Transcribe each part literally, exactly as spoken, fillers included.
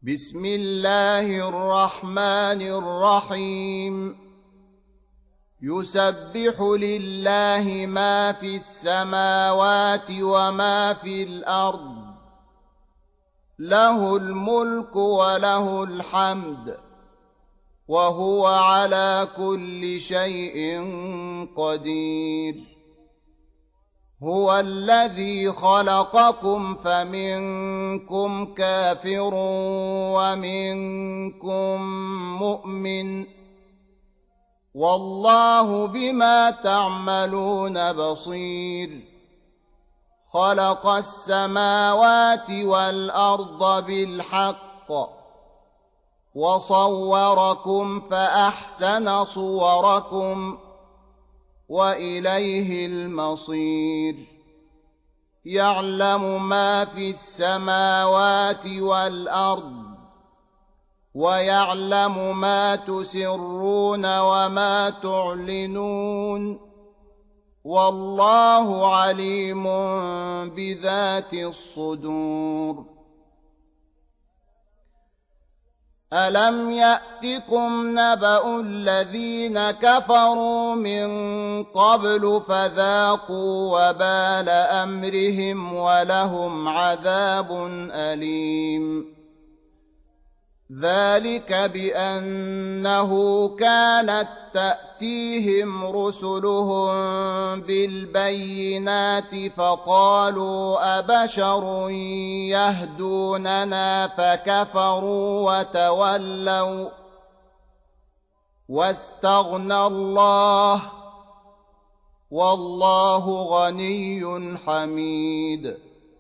بسم الله الرحمن الرحيم يسبح لله ما في السماوات وما في الأرض له الملك وله الحمد وهو على كل شيء قدير هو الذي خلقكم فمنكم كافر ومنكم مؤمن والله بما تعملون بصير خلق السماوات والأرض بالحق وصوركم فأحسن صوركم وإليه المصير يعلم ما في السماوات والأرض ويعلم ما تسرون وما تعلنون والله عليم بذات الصدور ألم يأتكم نبأ الذين كفروا من قبل فذاقوا وبال أمرهم ولهم عذاب أليم ذلك بأنه كانت تأتيهم رسلهم بالبينات فقالوا أبشر يهدوننا فكفروا وتولوا واستغنى الله والله غني حميد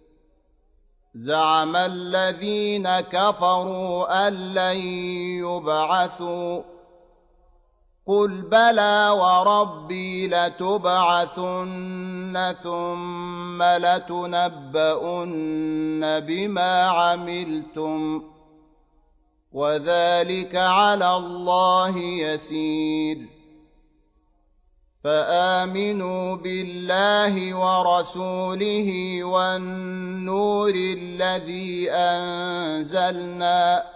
زعم الذين كفروا أن لن يبعثوا قل بلى وربي لتبعثن ثم لتنبؤن بما عملتم وذلك على الله يسير فآمنوا بالله ورسوله والنور الذي أنزلنا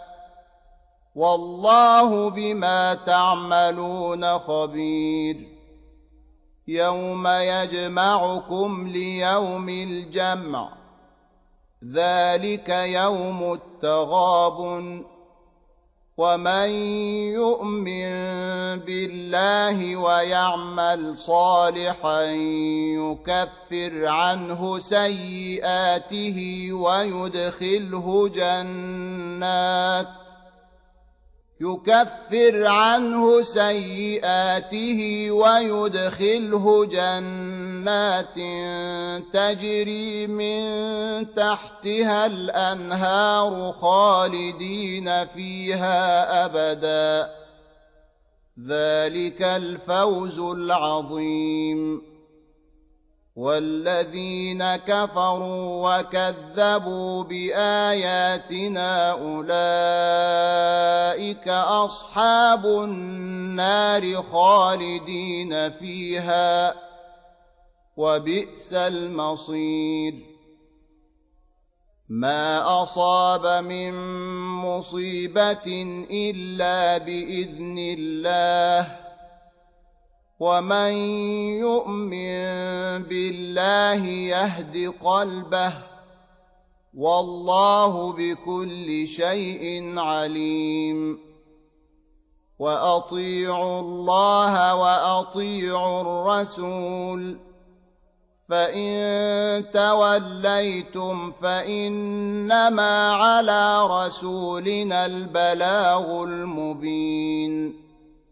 والله بما تعملون خبير يوم يجمعكم ليوم الجمع ذلك يوم التغابن ومن يؤمن بالله ويعمل صالحا يكفر عنه سيئاته ويدخله جنات يكفر عنه سيئاته ويدخله جنات تجري من تحتها الأنهار خالدين فيها أبدا ذلك الفوز العظيم والذين كفروا وكذبوا بآياتنا أولئك أصحاب النار خالدين فيها وبئس المصير ما أصاب من مصيبة إلا بإذن الله ومن يؤمن بالله يهد قلبه والله بكل شيء عليم وأطيعوا الله وأطيعوا الرسول فإن توليتم فإنما على رسولنا البلاغ المبين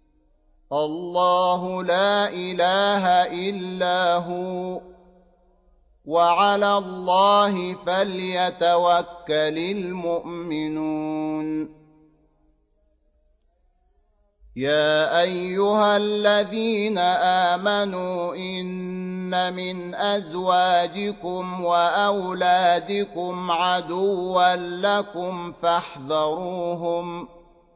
الله لا إله إلا هو وعلى الله فليتوكل المؤمنون يا أيها الذين آمنوا إن من أزواجكم وأولادكم عدوا لكم فاحذروهم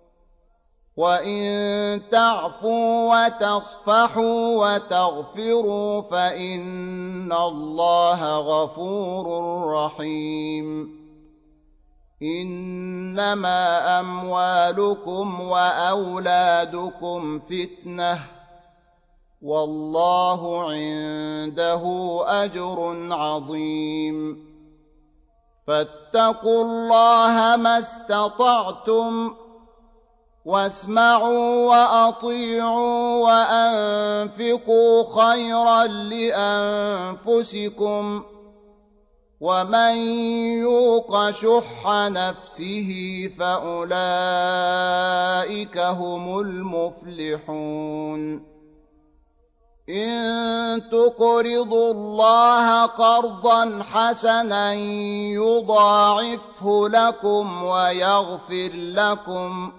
وإن تعفوا وتصفحوا وتغفروا فإن الله غفور رحيم إنما أموالكم وأولادكم فتنة والله عنده أجر عظيم فاتقوا الله ما استطعتم واسمعوا وأطيعوا وأنفقوا خيرا لأنفسكم ومن يوق شح نفسه فأولئك هم المفلحون إن تقرضوا الله قرضا حسنا يضاعفه لكم ويغفر لكم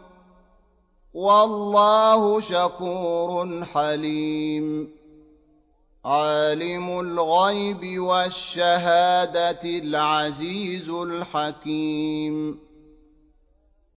والله شكور حليم عالم الغيب والشهادة العزيز الحكيم